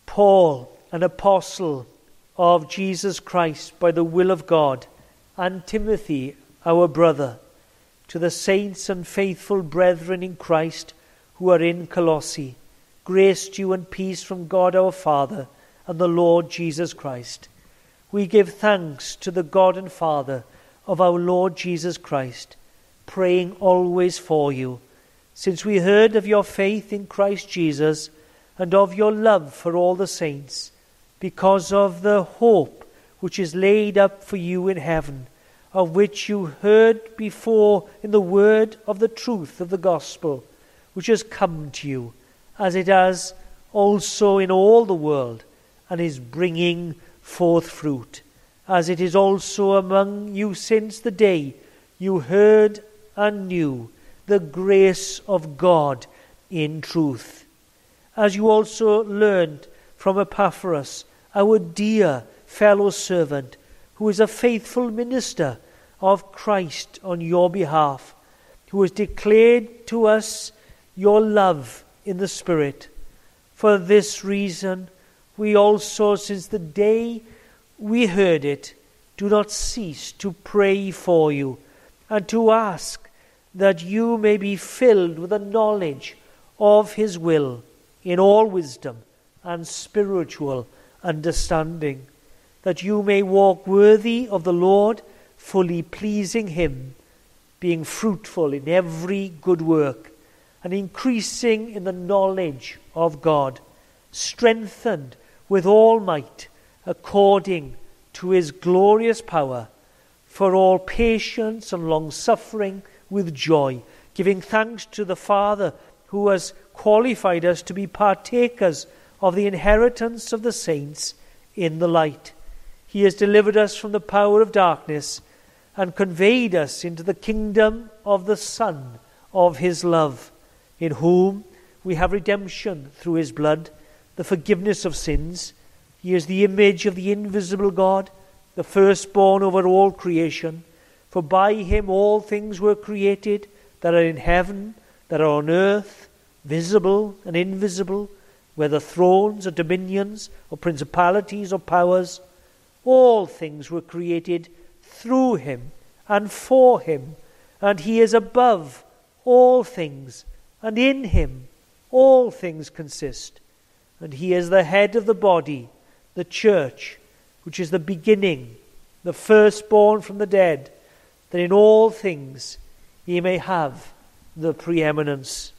Paul, an apostle of Jesus Christ by the will of God, and Timothy, our brother, to the saints and faithful brethren in Christ who are in Colossae, grace to you and peace from God our Father and the Lord Jesus Christ. We give thanks to the God and Father of our Lord Jesus Christ, praying always for you, since we heard of your faith in Christ Jesus and of your love for all the saints, because of the hope which is laid up for you in heaven, of which you heard before in the word of the truth of the gospel, which has come to you, as it has also in all the world, and is bringing forth fruit, as it is also among you since the day you heard and knew the grace of God in truth. As you also learned from Epaphras, our dear fellow servant, who is a faithful minister of Christ on your behalf, who has declared to us your love in the Spirit. For this reason, we also, since the day we heard it, do not cease to pray for you and to ask that you may be filled with the knowledge of his will in all wisdom and spiritual understanding, that you may walk worthy of the Lord, fully pleasing him, being fruitful in every good work, and increasing in the knowledge of God, strengthened with all might, according to his glorious power, for all patience and long-suffering with joy, giving thanks to the Father who has qualified us to be partakers of the inheritance of the saints in the light. He has delivered us from the power of darkness and conveyed us into the kingdom of the Son of his love, in whom we have redemption through his blood, the forgiveness of sins. He is the image of the invisible God, the firstborn over all creation. For by him all things were created, that are in heaven, that are on earth, visible and invisible, whether thrones or dominions or principalities or powers. All things were created through him and for him, and he is above all things, and in him all things consist. And he is the head of the body, the church, which is the beginning, the firstborn from the dead, that in all things he may have the preeminence.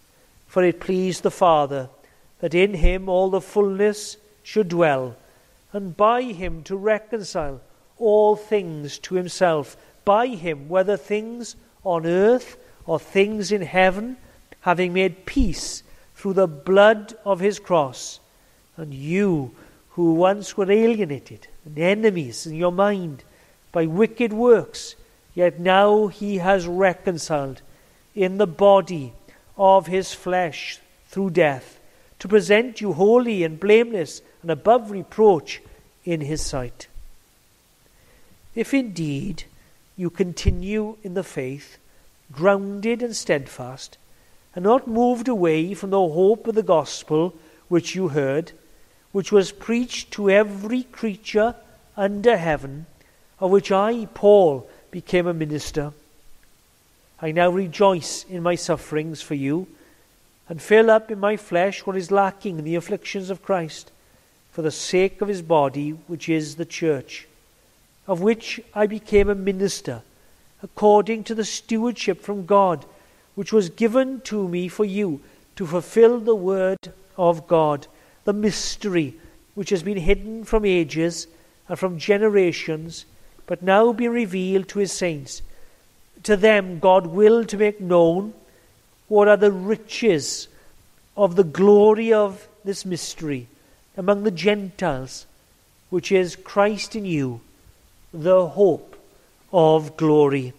For it pleased the Father that in him all the fullness should dwell, and by him to reconcile all things to himself, by him, whether things on earth or things in heaven, having made peace through the blood of his cross. And you, who once were alienated and enemies in your mind by wicked works, yet now he has reconciled in the body of his flesh through death, to present you holy and blameless and above reproach in his sight. If indeed you continue in the faith, grounded and steadfast, and not moved away from the hope of the gospel which you heard, which was preached to every creature under heaven, of which I, Paul, became a minister. I now rejoice in my sufferings for you, and fill up in my flesh what is lacking in the afflictions of Christ, for the sake of his body, which is the church, of which I became a minister, according to the stewardship from God, which was given to me for you, to fulfill the word of God, the mystery which has been hidden from ages and from generations, but now be revealed to his saints. To them God willed to make known what are the riches of the glory of this mystery among the Gentiles, which is Christ in you, the hope of glory.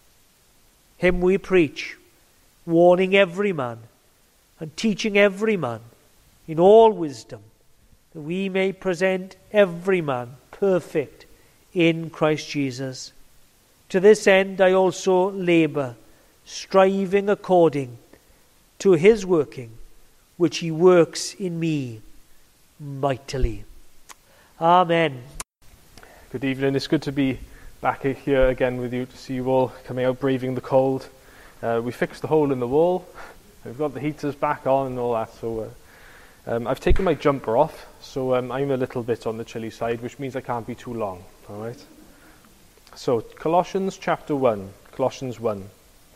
Him we preach, warning every man and teaching every man in all wisdom, that we may present every man perfect in Christ Jesus. To this end I also labor, striving according to his working, which he works in me mightily. Amen. Good evening. It's good to be back here again with you, to see you all coming out braving the cold. We fixed the hole in the wall. We've got the heaters back on and all that. So I've taken my jumper off, so I'm a little bit on the chilly side, which means I can't be too long. All right. So Colossians chapter 1. Colossians 1.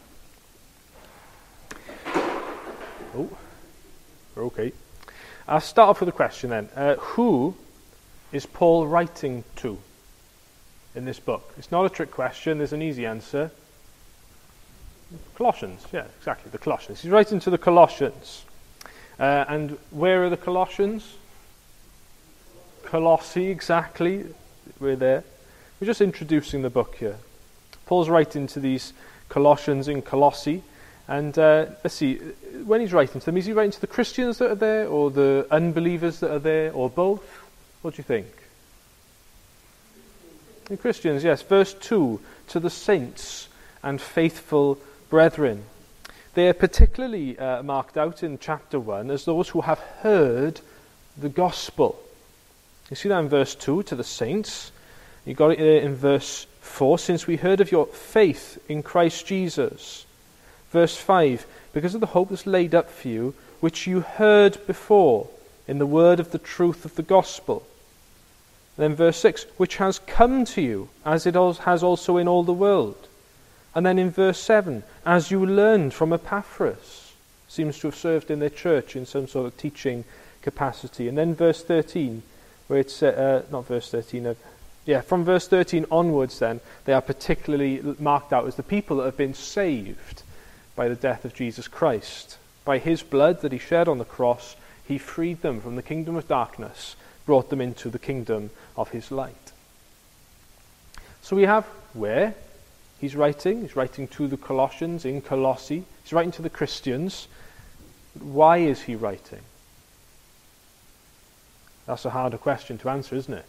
Oh, we're okay. I'll start off with a question then. Who is Paul writing to in this book? It's not a trick question. There's an easy answer. Colossians. Yeah, exactly. The Colossians. He's writing to the Colossians. And where are the Colossians? Colossae, exactly. We're there. We're just introducing the book here. Paul's writing to these Colossians in Colossae. And let's see, when he's writing to them, is he writing to the Christians that are there, or the unbelievers that are there, or both? What do you think? The Christians, yes. Verse 2, to the saints and faithful brethren. They are particularly marked out in chapter 1 as those who have heard the gospel. You see that in verse 2, to the saints. You got it there in verse 4, since we heard of your faith in Christ Jesus. Verse 5, because of the hope that's laid up for you, which you heard before in the word of the truth of the gospel. Then verse 6, which has come to you, as it has also in all the world. And then in verse 7, as you learned from Epaphras, seems to have served in their church in some sort of teaching capacity. And then verse 13, where it's, not verse 13, from verse 13 onwards then, they are particularly marked out as the people that have been saved by the death of Jesus Christ. By his blood that he shed on the cross, he freed them from the kingdom of darkness, brought them into the kingdom of his light. So we have where he's writing. He's writing to the Colossians in Colossae. He's writing to the Christians. Why is he writing? That's a harder question to answer, isn't it?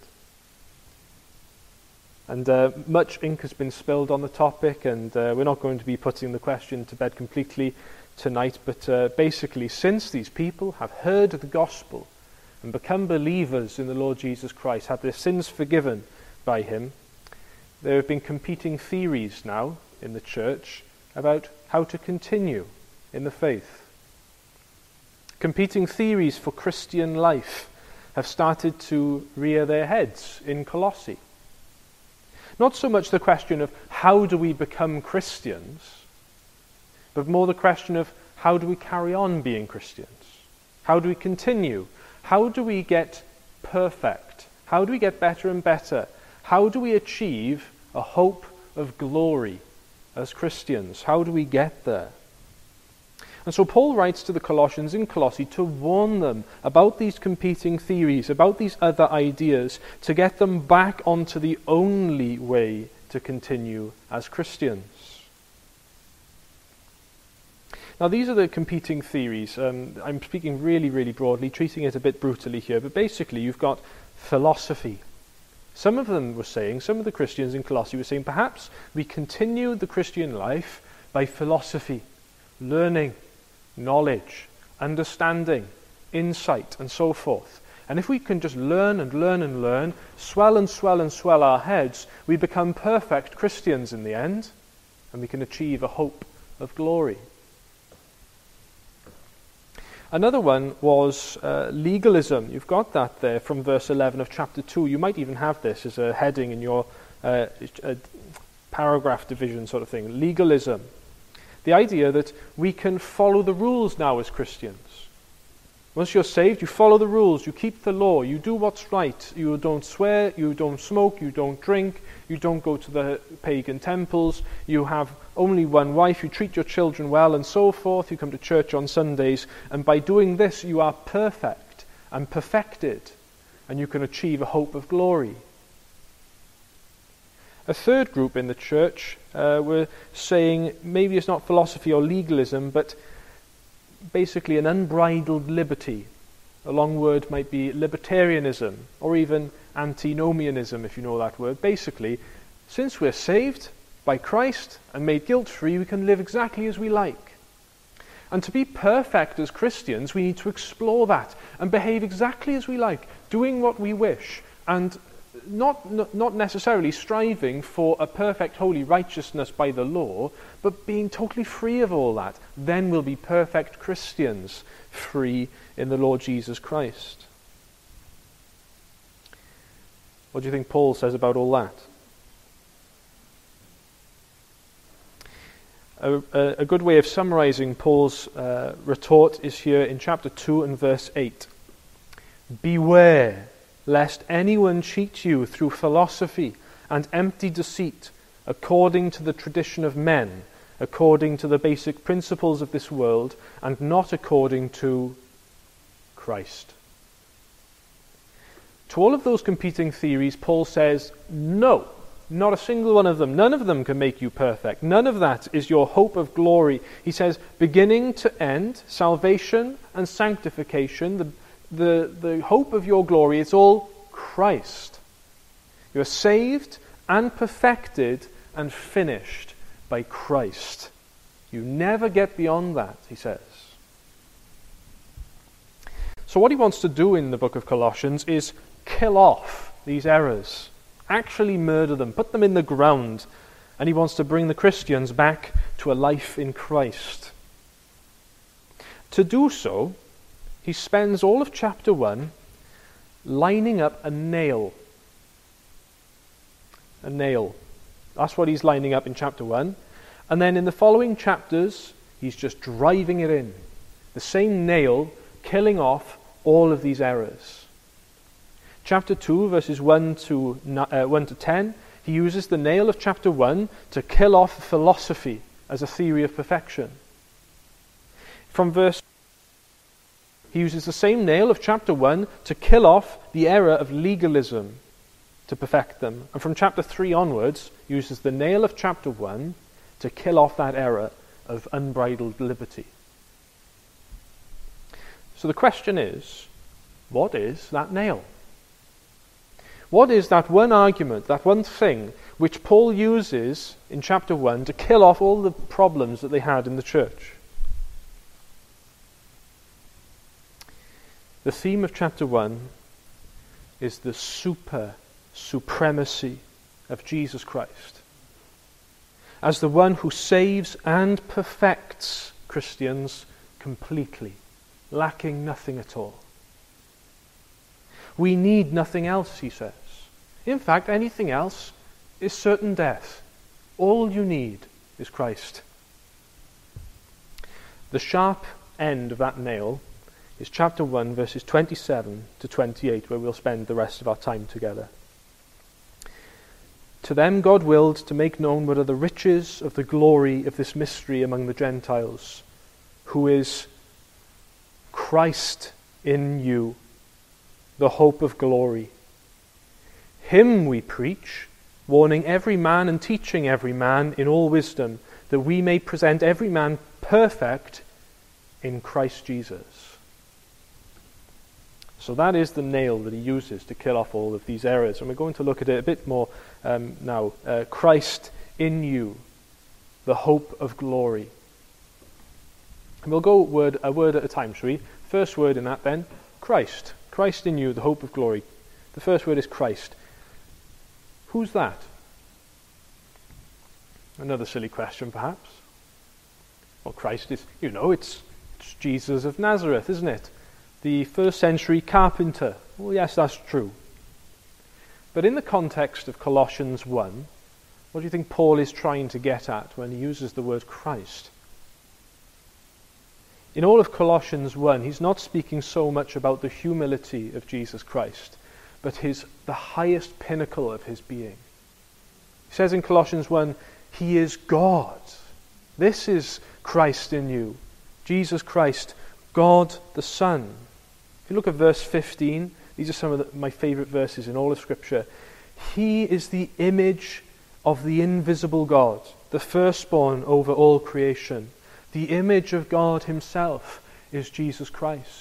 And much ink has been spilled on the topic, and we're not going to be putting the question to bed completely tonight, but basically, since these people have heard the gospel and become believers in the Lord Jesus Christ, had their sins forgiven by him, there have been competing theories now in the church about how to continue in the faith. Competing theories for Christian life have started to rear their heads in Colossae. Not so much the question of how do we become Christians, but more the question of how do we carry on being Christians? How do we continue? How do we get perfect? How do we get better and better? How do we achieve a hope of glory as Christians? How do we get there? And so Paul writes to the Colossians in Colossae to warn them about these competing theories, about these other ideas, to get them back onto the only way to continue as Christians. Now these are the competing theories. I'm speaking really, really broadly, treating it a bit brutally here, but basically you've got philosophy. Some of them were saying, some of the Christians in Colossae were saying, perhaps we continue the Christian life by philosophy, learning, knowledge, understanding, insight, and so forth. And if we can just learn and learn and learn, swell and swell and swell our heads, we become perfect Christians in the end, and we can achieve a hope of glory. Another one was legalism. You've got that there from verse 11 of chapter 2. You might even have this as a heading in your paragraph division sort of thing. Legalism. The idea that we can follow the rules now as Christians. Once you're saved, you follow the rules, you keep the law, you do what's right. You don't swear, you don't smoke, you don't drink, you don't go to the pagan temples, you have only one wife, you treat your children well, and so forth. You come to church on Sundays, and by doing this you are perfect and perfected, and you can achieve a hope of glory. A third group in the church were saying maybe it's not philosophy or legalism, but basically an unbridled liberty. A long word might be libertarianism, or even antinomianism, if you know that word. Basically, since we're saved by Christ and made guilt-free, we can live exactly as we like. And to be perfect as Christians, we need to explore that and behave exactly as we like, doing what we wish, and not necessarily striving for a perfect holy righteousness by the law, but being totally free of all that. Then we'll be perfect Christians, free in the Lord Jesus Christ. What do you think Paul says about all that? A good way of summarizing Paul's retort is here in chapter 2 and verse 8. Beware lest anyone cheat you through philosophy and empty deceit, according to the tradition of men, according to the basic principles of this world, and not according to Christ. To all of those competing theories, Paul says, no, not a single one of them. None of them can make you perfect. None of that is your hope of glory. He says, beginning to end, salvation and sanctification, the hope of your glory, it's all Christ. You are saved and perfected and finished by Christ. You never get beyond that, he says. So what he wants to do in the book of Colossians is kill off these errors, actually murder them, put them in the ground, and he wants to bring the Christians back to a life in Christ. To do so, he spends all of chapter 1 lining up a nail. A nail. That's what he's lining up in chapter 1. And then in the following chapters, he's just driving it in. The same nail, killing off all of these errors. Chapter 2, verses 1 to 10, he uses the nail of chapter 1 to kill off philosophy as a theory of perfection. From verse he uses the same nail of chapter 1 to kill off the error of legalism to perfect them. And from chapter 3 onwards, he uses the nail of chapter 1 to kill off that error of unbridled liberty. So the question is, what is that nail? What is that one argument, that one thing, which Paul uses in chapter 1 to kill off all the problems that they had in the church? The theme of chapter 1 is the supremacy of Jesus Christ as the one who saves and perfects Christians completely, lacking nothing at all. We need nothing else, he says. In fact, anything else is certain death. All you need is Christ. The sharp end of that nail is chapter 1, verses 27 to 28, where we'll spend the rest of our time together. To them God willed to make known what are the riches of the glory of this mystery among the Gentiles, who is Christ in you, the hope of glory. Him we preach, warning every man and teaching every man in all wisdom, that we may present every man perfect in Christ Jesus. So that is the nail that he uses to kill off all of these errors. And we're going to look at it a bit more now. Christ in you, the hope of glory. And we'll go a word at a time, shall we? First word in that then, Christ. Christ in you, the hope of glory. The first word is Christ. Who's that? Another silly question, perhaps. Well, Christ is, it's Jesus of Nazareth, isn't it? The first century carpenter. Well, yes, that's true. But in the context of Colossians 1, what do you think Paul is trying to get at when he uses the word Christ? In all of Colossians 1, he's not speaking so much about the humility of Jesus Christ, but the highest pinnacle of his being. He says in Colossians 1, he is God. This is Christ in you. Jesus Christ, God the Son. If you look at verse 15, these are some of my favorite verses in all of Scripture. He is the image of the invisible God, the firstborn over all creation. The image of God himself is Jesus Christ.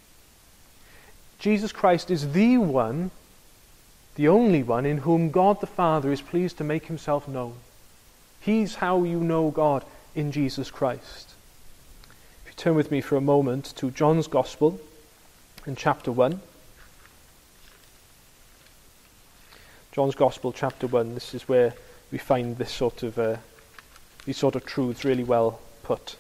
Jesus Christ is the one, the only one, in whom God the Father is pleased to make himself known. He's how you know God, in Jesus Christ. If you Turn with me for a moment to John's Gospel in chapter 1. John's Gospel, chapter 1. This is where we find these sort of truths really well put.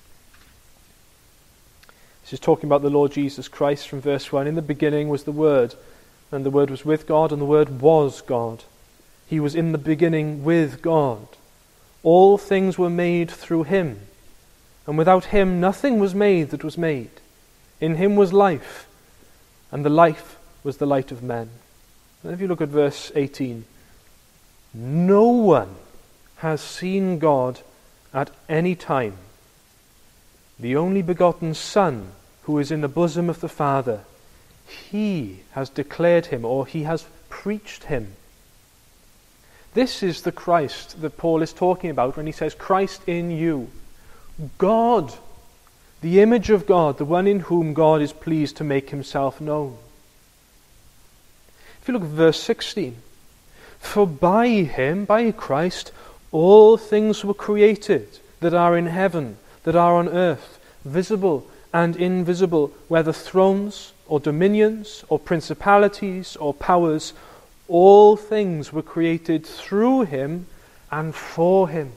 This is talking about the Lord Jesus Christ from verse 1. In the beginning was the Word, and the Word was with God, and the Word was God. He was in the beginning with God. All things were made through him, and without him nothing was made that was made. In him was life, and the life was the light of men. And if you look at verse 18, no one has seen God at any time. The only begotten Son, who is in the bosom of the Father, he has declared him, or he has preached him. This is the Christ that Paul is talking about when he says, Christ in you. God, the image of God, the one in whom God is pleased to make himself known. If you look at verse 16, for by him, by Christ, all things were created that are in heaven, that are on earth, visible and invisible, whether thrones or dominions or principalities or powers, all things were created through him and for him.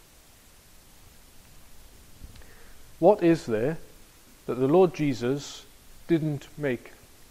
What is there that the Lord Jesus didn't make?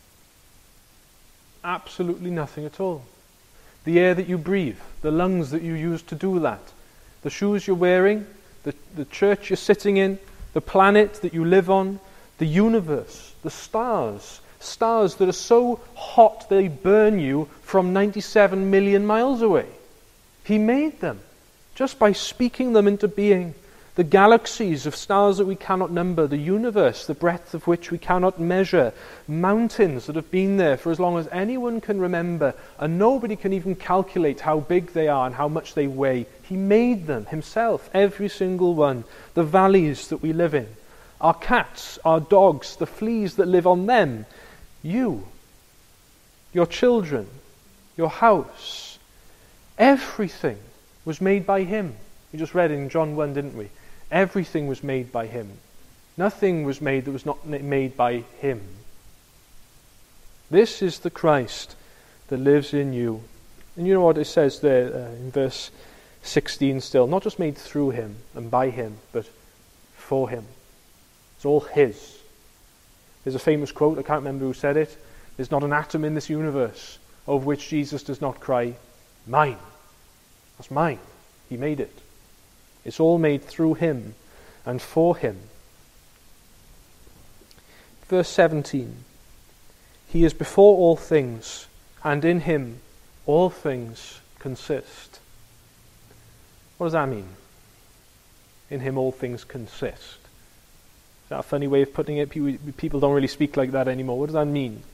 Absolutely nothing at all. The air that you breathe, the lungs that you use to do that, the shoes you're wearing, the church you're sitting in, the planet that you live on, the universe, the stars that are so hot they burn you from 97 million miles away. He made them just by speaking them into being. The galaxies of stars that we cannot number, the universe, the breadth of which we cannot measure, mountains that have been there for as long as anyone can remember, and nobody can even calculate how big they are and how much they weigh. He made them himself, every single one. The valleys that we live in, our cats, our dogs, the fleas that live on them, you, your children, your house, everything was made by him. We just read in John 1, didn't we? Everything was made by him. Nothing was made that was not made by him. This is the Christ that lives in you. And you know what it says there in verse 16 still? Not just made through him and by him, but for him. It's all his. There's a famous quote, I can't remember who said it. There's not an atom in this universe of which Jesus does not cry, mine. That's mine. He made it. It's all made through him and for him. Verse 17. He is before all things, and in him all things consist. What does that mean? In him all things consist. Is that a funny way of putting it? People don't really speak like that anymore. What does that mean?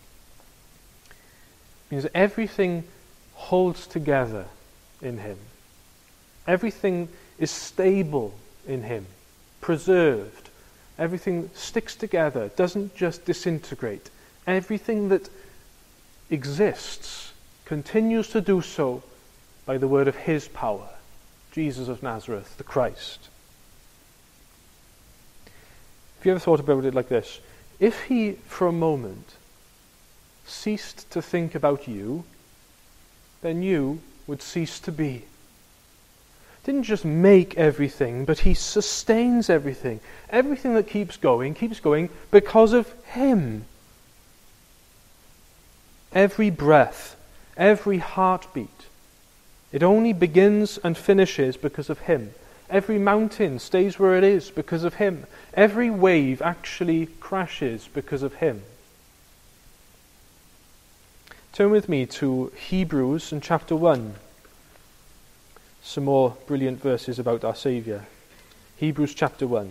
It means that everything holds together in him. Everything is stable in him, preserved. Everything sticks together, doesn't just disintegrate. Everything that exists continues to do so by the word of his power, Jesus of Nazareth, the Christ. Have you ever thought about it like this? If he, for a moment, ceased to think about you, then you would cease to be. Didn't just make everything, but he sustains everything. Everything that keeps going because of him. Every breath, every heartbeat, it only begins and finishes because of him. Every mountain stays where it is because of him. Every wave actually crashes because of him. Turn with me to Hebrews in chapter 1. Some more brilliant verses about our Saviour. Hebrews chapter 1.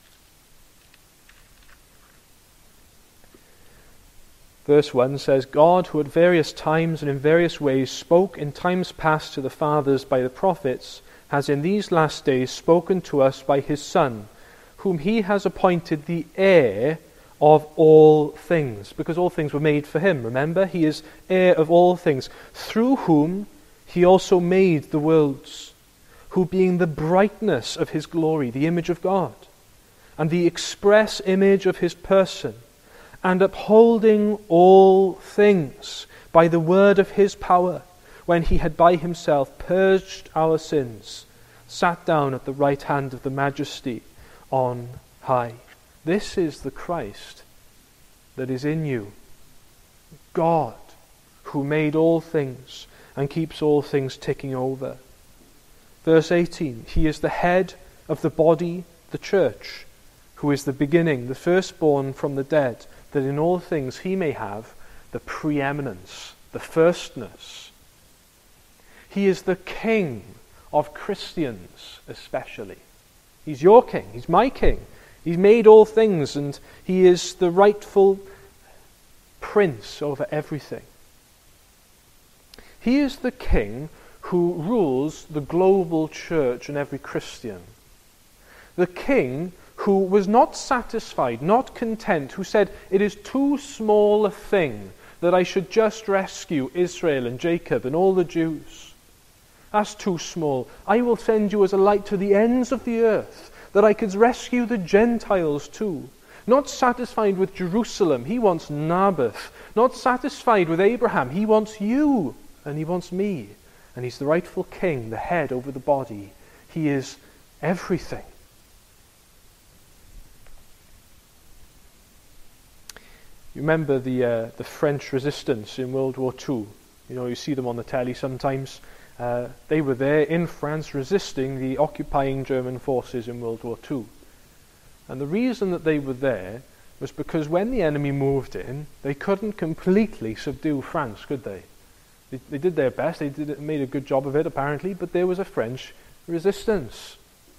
Verse 1 says, God, who at various times and in various ways spoke in times past to the fathers by the prophets, has in these last days spoken to us by his Son, whom he has appointed the heir of all things. Because all things were made for him, remember? He is heir of all things, through whom he also made the worlds, who being the brightness of his glory, the image of God, and the express image of his person, and upholding all things by the word of his power, when he had by himself purged our sins, sat down at the right hand of the Majesty on high. This is the Christ that is in you, God, who made all things and keeps all things ticking over. Verse 18, he is the head of the body, the church, who is the beginning, the firstborn from the dead, that in all things he may have the preeminence, the firstness. He is the King of Christians especially. He's your King, he's my King. He's made all things, and he is the rightful prince over everything. He is the King who rules the global church and every Christian. The King who was not satisfied, not content, who said, it is too small a thing that I should just rescue Israel and Jacob and all the Jews. That's too small. I will send you as a light to the ends of the earth, that I could rescue the Gentiles too. Not satisfied with Jerusalem, he wants Naboth. Not satisfied with Abraham, he wants you, and he wants me. And he's the rightful king, the head over the body. He is everything. You remember the French resistance in World War II? You know, you see them on the telly sometimes. They were there in France resisting the occupying German forces in World War II. And the reason that they were there was because when the enemy moved in, they couldn't completely subdue France, could they? They did their best, made a good job of it apparently, but there was a French resistance.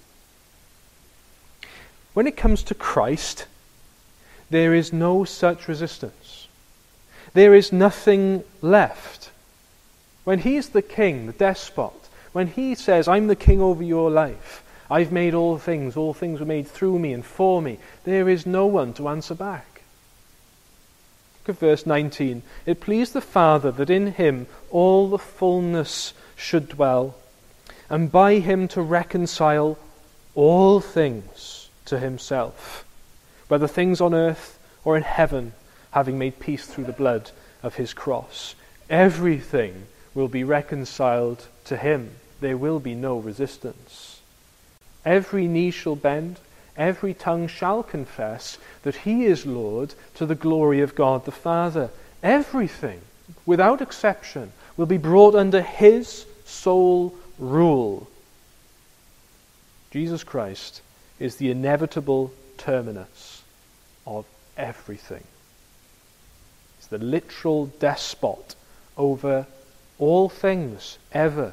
When it comes to Christ, there is no such resistance. There is nothing left. When he's the king, the despot, when he says, I'm the king over your life, I've made all things were made through me and for me, there is no one to answer back. Look at verse 19. It pleased the Father that in him all the fullness should dwell, and by him to reconcile all things to himself, whether things on earth or in heaven, having made peace through the blood of his cross. Everything will be reconciled to him. There will be no resistance. Every knee shall bend, every tongue shall confess that he is Lord, to the glory of God the Father. Everything, without exception, will be brought under his sole rule. Jesus Christ is the inevitable terminus of everything. He's the literal despot over all things ever.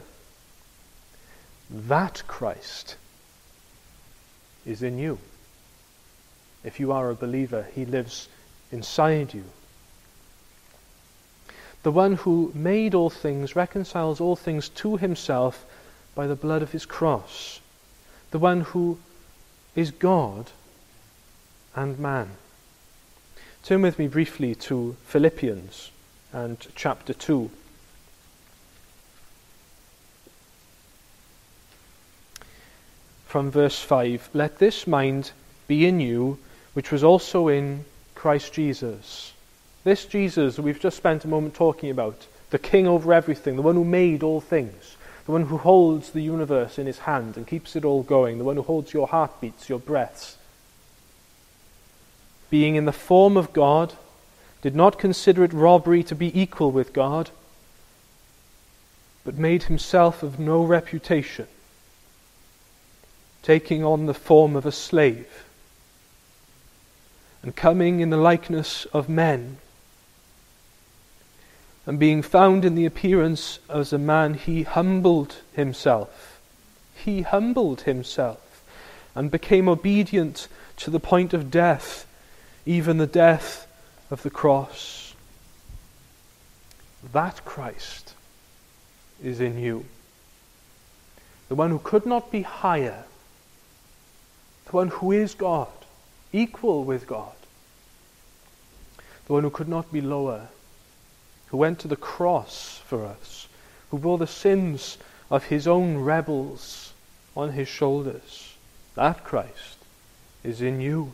That Christ is in you. If you are a believer, he lives inside you. The one who made all things, reconciles all things to himself by the blood of his cross. The one who is God and man. Turn with me briefly to Philippians and chapter 2. From verse 5, let this mind be in you, which was also in Christ Jesus. This Jesus that we've just spent a moment talking about, the king over everything, the one who made all things, the one who holds the universe in his hand and keeps it all going, the one who holds your heartbeats, your breaths. Being in the form of God, did not consider it robbery to be equal with God, but made himself of no reputation, taking on the form of a slave, and coming in the likeness of men, and being found in the appearance as a man, he humbled himself. He humbled himself, and became obedient to the point of death, even the death of the cross. That Christ is in you. The one who could not be higher, the one who is God, equal with God. The one who could not be lower, who went to the cross for us, who bore the sins of his own rebels on his shoulders. That Christ is in you.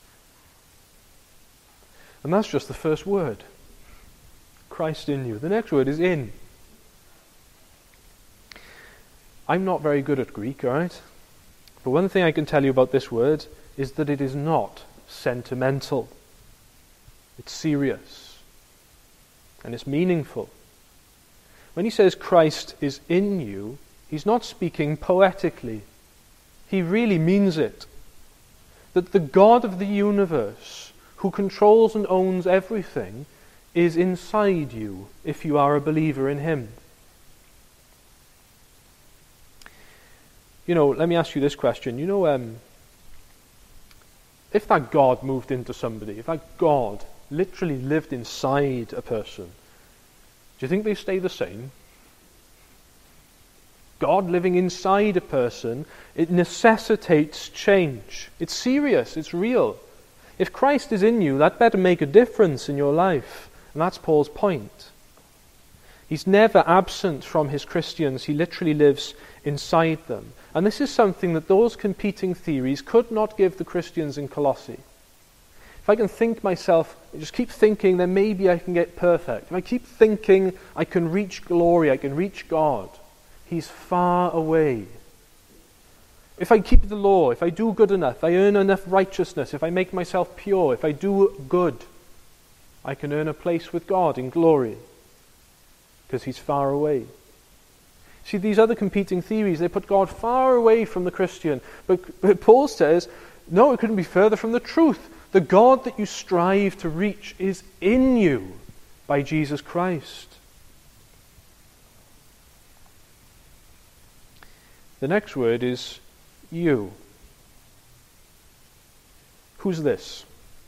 And that's just the first word. Christ in you. The next word is in. I'm not very good at Greek, all right? But one thing I can tell you about this word is that it is not sentimental. It's serious. And it's meaningful. When he says Christ is in you, he's not speaking poetically. He really means it. That the God of the universe, who controls and owns everything, is inside you if you are a believer in him. Let me ask you this question. If that God moved into somebody, if that God literally lived inside a person, do you think they stay the same? God living inside a person, it necessitates change. It's serious, it's real. If Christ is in you, that better make a difference in your life. And that's Paul's point. He's never absent from his Christians. He literally lives inside them. And this is something that those competing theories could not give the Christians in Colossae. If I can just keep thinking, then maybe I can get perfect. If I keep thinking I can reach glory, I can reach God, he's far away. If I keep the law, if I do good enough, if I earn enough righteousness, if I make myself pure, if I do good, I can earn a place with God in glory, because he's far away. See, these other competing theories, they put God far away from the Christian. But Paul says, no, it couldn't be further from the truth. The God that you strive to reach is in you by Jesus Christ. The next word is you. Who's this?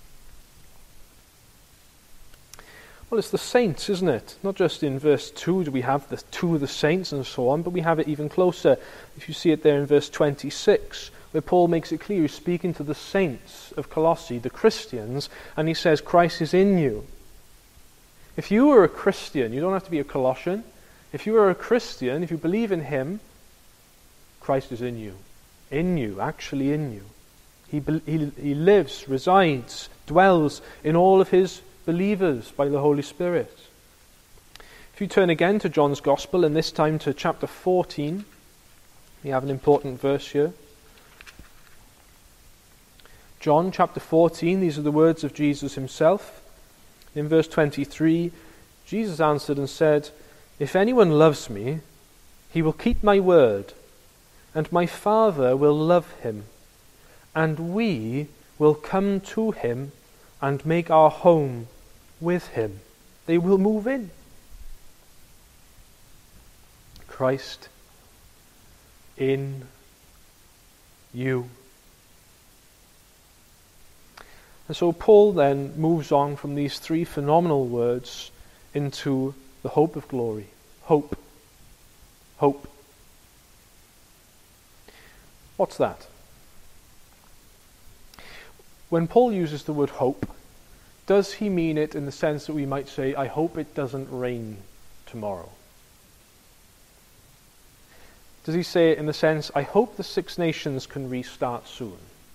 Well, it's the saints, isn't it? Not just in verse 2 do we have the two of the saints and so on, but we have it even closer. If you see it there in verse 26, where Paul makes it clear he's speaking to the saints of Colossae, the Christians, and he says, Christ is in you. If you are a Christian, you don't have to be a Colossian. If you are a Christian, if you believe in him, Christ is in you. In you, actually in you. He lives, resides, dwells in all of his believers by the Holy Spirit. If you turn again to John's Gospel, and this time to chapter 14, we have an important verse here. John chapter 14, these are the words of Jesus himself. In verse 23, Jesus answered and said, "If anyone loves me, he will keep my word, and my Father will love him, and we will come to him and make our home with him." They will move in. Christ in you. And so Paul then moves on from these three phenomenal words into the hope of glory. Hope. Hope. What's that? When Paul uses the word hope, does he mean it in the sense that we might say, I hope it doesn't rain tomorrow? Does he say it in the sense, I hope the Six Nations can restart soon?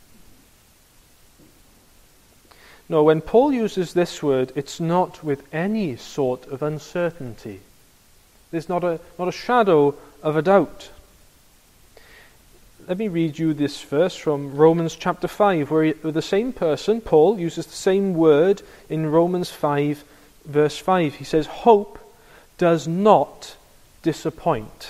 No, when Paul uses this word, it's not with any sort of uncertainty. There's not a shadow of a doubt. Let me read you this verse from Romans chapter 5, where the same person, Paul, uses the same word in Romans 5, verse 5. He says, hope does not disappoint.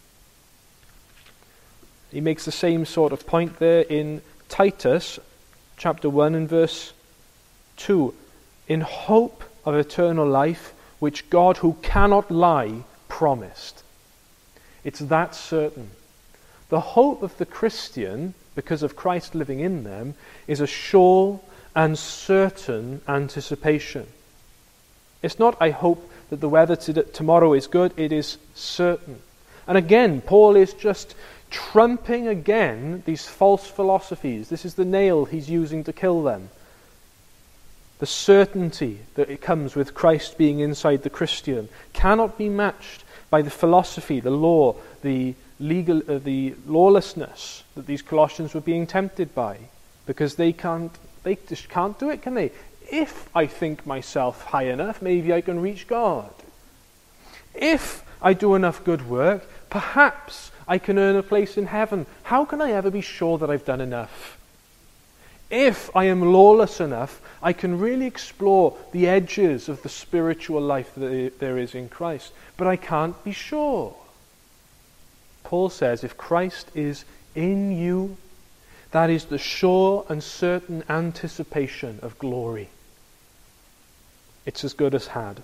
He makes the same sort of point there in Titus chapter 1 and verse 2. In hope of eternal life, which God, who cannot lie, promised. It's that certain. The hope of the Christian, because of Christ living in them, is a sure and certain anticipation. It's not, I hope that the weather tomorrow is good, it is certain. And again, Paul is just trumping again these false philosophies. This is the nail he's using to kill them. The certainty that it comes with Christ being inside the Christian cannot be matched by the philosophy, the law, the lawlessness that these Colossians were being tempted by, Because they just can't do it, can they? If I think myself high enough, maybe I can reach God. If I do enough good work, perhaps I can earn a place in heaven. How can I ever be sure that I've done enough? If I am lawless enough, I can really explore the edges of the spiritual life that there is in Christ. But I can't be sure. Paul says, if Christ is in you, that is the sure and certain anticipation of glory. It's as good as had.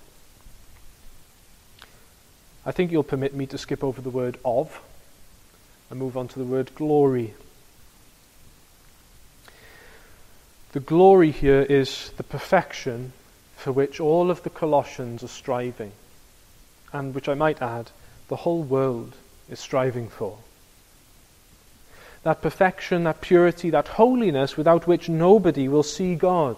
I think you'll permit me to skip over the word of and move on to the word glory. The glory here is the perfection for which all of the Colossians are striving, and which I might add, the whole world is striving for. That perfection, that purity, that holiness without which nobody will see God.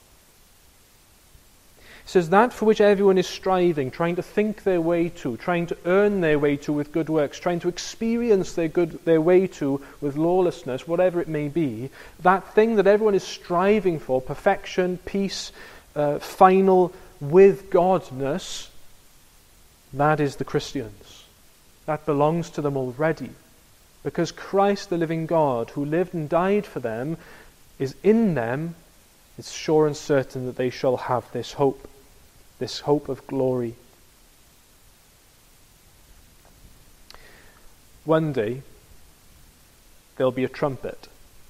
It says that for which everyone is striving, trying to think their way to, trying to earn their way to with good works, trying to experience their way to with lawlessness, whatever it may be, that thing that everyone is striving for, perfection, peace, final with Godness, that is the Christians. That belongs to them already. Because Christ, the living God, who lived and died for them, is in them, it's sure and certain that they shall have this hope of glory. One day, there'll be a trumpet.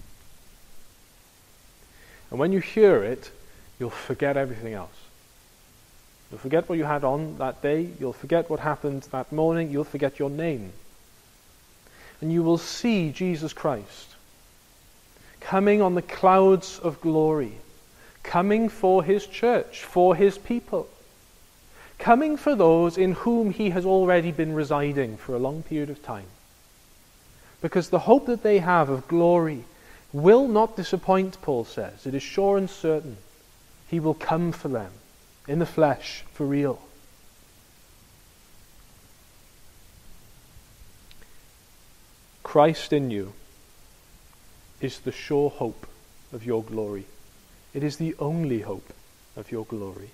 And when you hear it, you'll forget everything else. You'll forget what you had on that day. You'll forget what happened that morning. You'll forget your name. And you will see Jesus Christ coming on the clouds of glory, coming for his church, for his people, coming for those in whom he has already been residing for a long period of time. Because the hope that they have of glory will not disappoint, Paul says. It is sure and certain. He will come for them, in the flesh, for real. Christ in you is the sure hope of your glory. It is the only hope of your glory.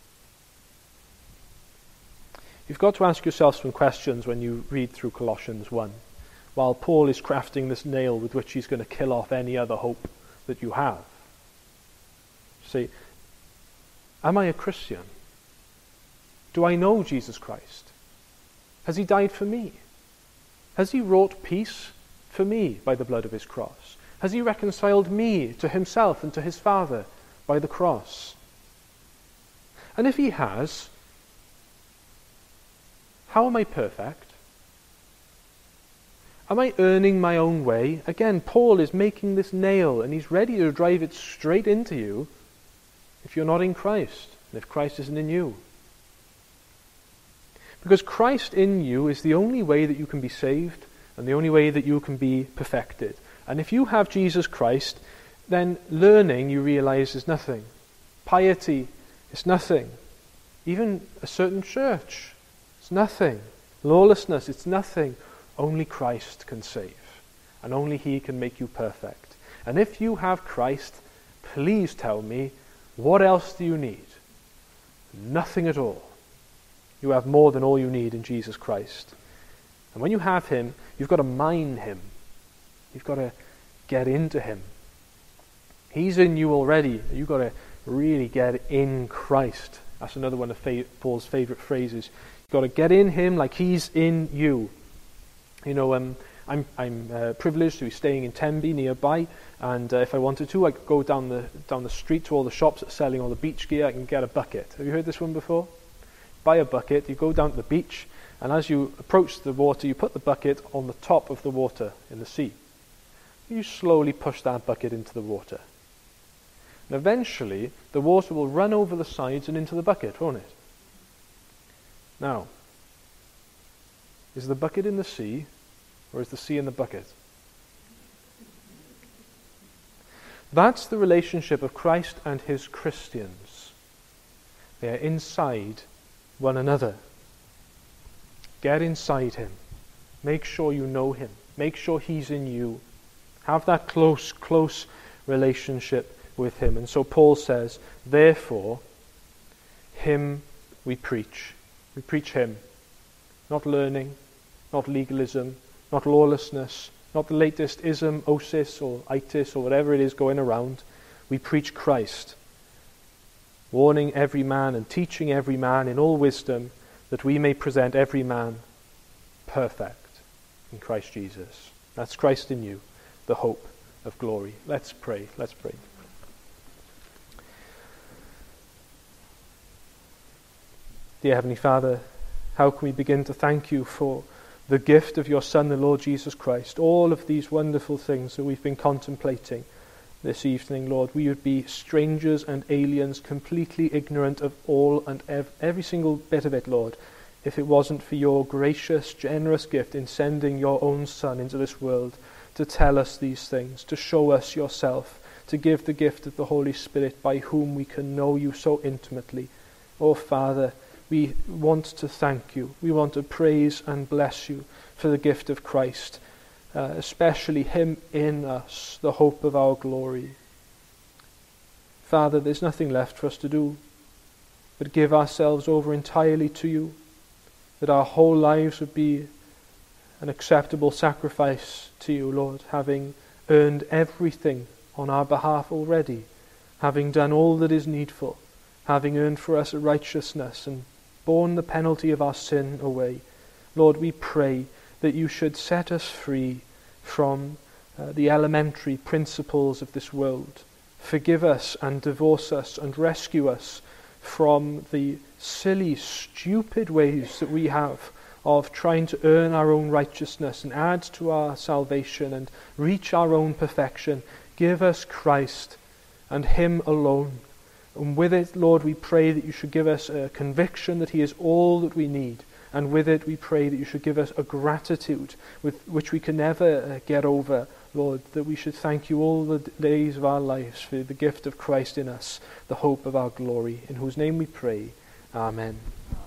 You've got to ask yourself some questions when you read through Colossians 1, while Paul is crafting this nail with which he's going to kill off any other hope that you have. Say, am I a Christian? Do I know Jesus Christ? Has he died for me? Has he wrought peace for me by the blood of his cross? Has he reconciled me to himself and to his Father by the cross? And if he has, how am I perfect? Am I earning my own way? Again, Paul is making this nail and he's ready to drive it straight into you if you're not in Christ and if Christ isn't in you. Because Christ in you is the only way that you can be saved and the only way that you can be perfected. And if you have Jesus Christ, then learning, you realize, is nothing. Piety is nothing. Even a certain church, it's nothing. Lawlessness, it's nothing. Only Christ can save. And only he can make you perfect. And if you have Christ, please tell me, what else do you need? Nothing at all. You have more than all you need in Jesus Christ. And when you have him, you've got to mine him. You've got to get into him. He's in you already. You've got to really get in Christ. That's another one of Paul's favorite phrases. You've got to get in him like he's in you. You know, I'm privileged to be staying in Tenby nearby, and if I wanted to, I could go down the street to all the shops that are selling all the beach gear. I can get a bucket. Have you heard this one before? Buy a bucket, you go down to the beach, and as you approach the water, you put the bucket on the top of the water in the sea. You slowly push that bucket into the water. And eventually, the water will run over the sides and into the bucket, won't it? Now, is the bucket in the sea, or is the sea in the bucket? That's the relationship of Christ and his Christians. They are inside one another. Get inside him. Make sure you know him. Make sure he's in you. Have that close relationship with him. And so Paul says, therefore, him we preach. We preach him. Not learning, not legalism, not lawlessness, not the latest ism, osis, or itis, or whatever it is going around. We preach Christ, warning every man and teaching every man in all wisdom, that we may present every man perfect in Christ Jesus. That's Christ in you, the hope of glory. Let's pray. Let's pray. Dear Heavenly Father, how can we begin to thank you for the gift of your Son, the Lord Jesus Christ? All of these wonderful things that we've been contemplating this evening, Lord. We would be strangers and aliens, completely ignorant of all and every single bit of it, Lord, if it wasn't for your gracious, generous gift in sending your own Son into this world to tell us these things, to show us yourself, to give the gift of the Holy Spirit by whom we can know you so intimately. Oh, Father, we want to thank you. We want to praise and bless you for the gift of Christ, especially him in us, the hope of our glory. Father, there's nothing left for us to do but give ourselves over entirely to you, that our whole lives would be an acceptable sacrifice to you, Lord, having earned everything on our behalf already, having done all that is needful, having earned for us a righteousness and borne the penalty of our sin away. Lord, we pray that you should set us free from the elementary principles of this world. Forgive us and divorce us and rescue us from the silly, stupid ways that we have of trying to earn our own righteousness and add to our salvation and reach our own perfection. Give us Christ and him alone. And with it, Lord, we pray that you should give us a conviction that he is all that we need. And with it, we pray that you should give us a gratitude with which we can never get over, Lord, that we should thank you all the days of our lives for the gift of Christ in us, the hope of our glory, in whose name we pray. Amen.